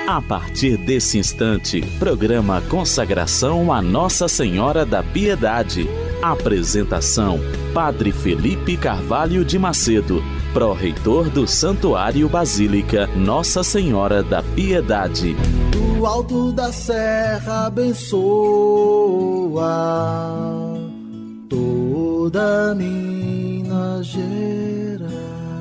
A partir desse instante, programa Consagração a Nossa Senhora da Piedade. Apresentação: Padre Felipe Carvalho de Macedo, pró-reitor do Santuário Basílica Nossa Senhora da Piedade. Do alto da serra abençoa toda Minas Gerais.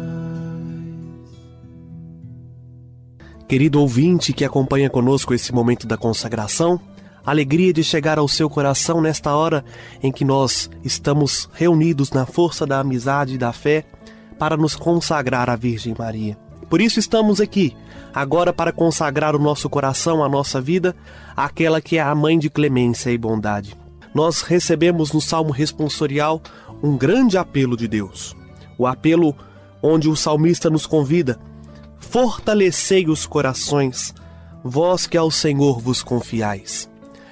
Querido ouvinte que acompanha conosco esse momento da consagração, alegria de chegar ao seu coração nesta hora em que nós estamos reunidos na força da amizade e da fé para nos consagrar à Virgem Maria. Por isso estamos aqui, agora para consagrar o nosso coração, a nossa vida, àquela que é a mãe de clemência e bondade. Nós recebemos no Salmo responsorial um grande apelo de Deus. O apelo onde o salmista nos convida: fortalecei os corações, vós que ao Senhor vos confiais.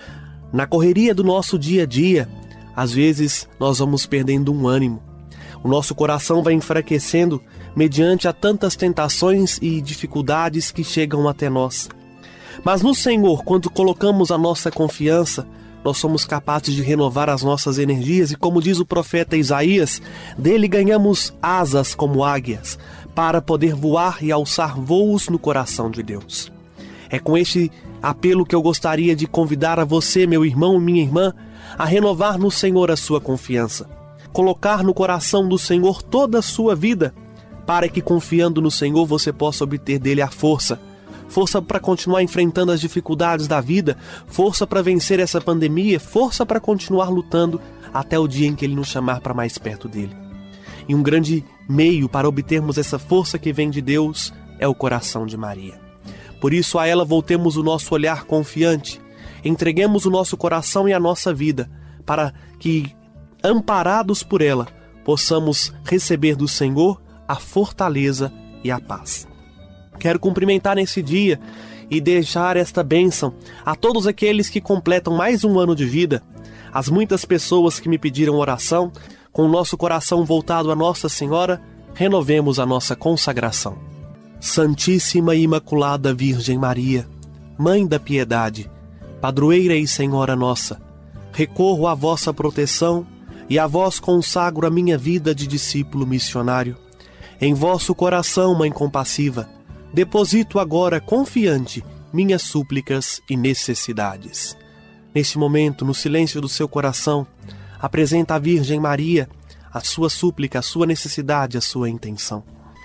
Na correria do nosso dia a dia, às vezes nós vamos perdendo um ânimo. O nosso coração vai enfraquecendo mediante a tantas tentações e dificuldades que chegam até nós. Mas no Senhor, quando colocamos a nossa confiança, nós somos capazes de renovar as nossas energias e, como diz o profeta Isaías, dele ganhamos asas como águias, para poder voar e alçar voos no coração de Deus. É com este apelo que eu gostaria de convidar a você, meu irmão e minha irmã, a renovar no Senhor a sua confiança. Colocar no coração do Senhor toda a sua vida, para que, confiando no Senhor, você possa obter dele a força. Força para continuar enfrentando as dificuldades da vida, força para vencer essa pandemia, força para continuar lutando até o dia em que ele nos chamar para mais perto dele. E um grande meio para obtermos essa força que vem de Deus é o coração de Maria. Por isso a ela voltemos o nosso olhar confiante, entreguemos o nosso coração e a nossa vida, para que, amparados por ela, possamos receber do Senhor a fortaleza e a paz. Quero cumprimentar nesse dia e deixar esta bênção a todos aqueles que completam mais um ano de vida, as muitas pessoas que me pediram oração. Com o nosso coração voltado a Nossa Senhora, renovemos a nossa consagração. Santíssima e Imaculada Virgem Maria, Mãe da Piedade, Padroeira e Senhora nossa, recorro à vossa proteção e a vós consagro a minha vida de discípulo missionário. Em vosso coração, Mãe compassiva, deposito agora confiante minhas súplicas e necessidades. Neste momento, no silêncio do seu coração, apresenta à Virgem Maria a sua súplica, a sua necessidade, a sua intenção.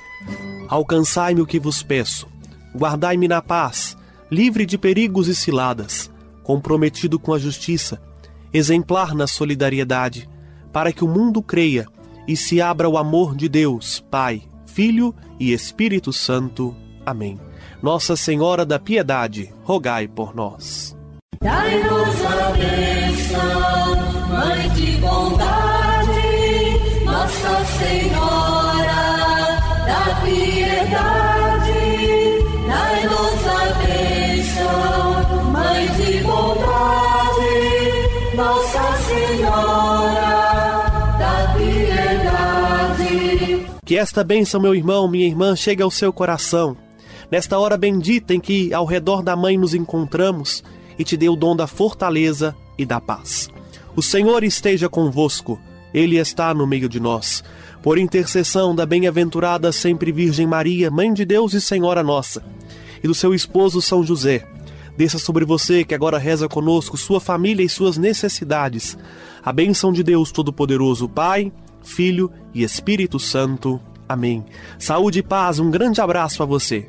Alcançai-me o que vos peço, guardai-me na paz, livre de perigos e ciladas, comprometido com a justiça, exemplar na solidariedade, para que o mundo creia e se abra o amor de Deus, Pai, Filho e Espírito Santo. Amém. Nossa Senhora da Piedade, rogai por nós. Dai-nos a bênção, Mãe de bondade, Nossa Senhora da Piedade. Dai-nos a bênção, Mãe de bondade, Nossa Senhora da Piedade. Que esta bênção, meu irmão, minha irmã, chegue ao seu coração, nesta hora bendita em que ao redor da Mãe nos encontramos, e te dê o dom da fortaleza e da paz. O Senhor esteja convosco, Ele está no meio de nós. Por intercessão da bem-aventurada sempre Virgem Maria, Mãe de Deus e Senhora nossa, e do seu esposo São José, desça sobre você que agora reza conosco, sua família e suas necessidades, a bênção de Deus Todo-Poderoso, Pai, Filho e Espírito Santo. Amém. Saúde e paz, um grande abraço a você.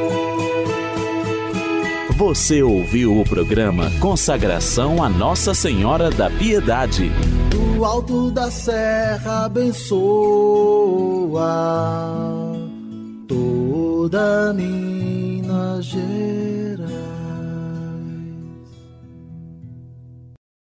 Você ouviu o programa Consagração a Nossa Senhora da Piedade. Do alto da serra abençoa toda Minas Gerais.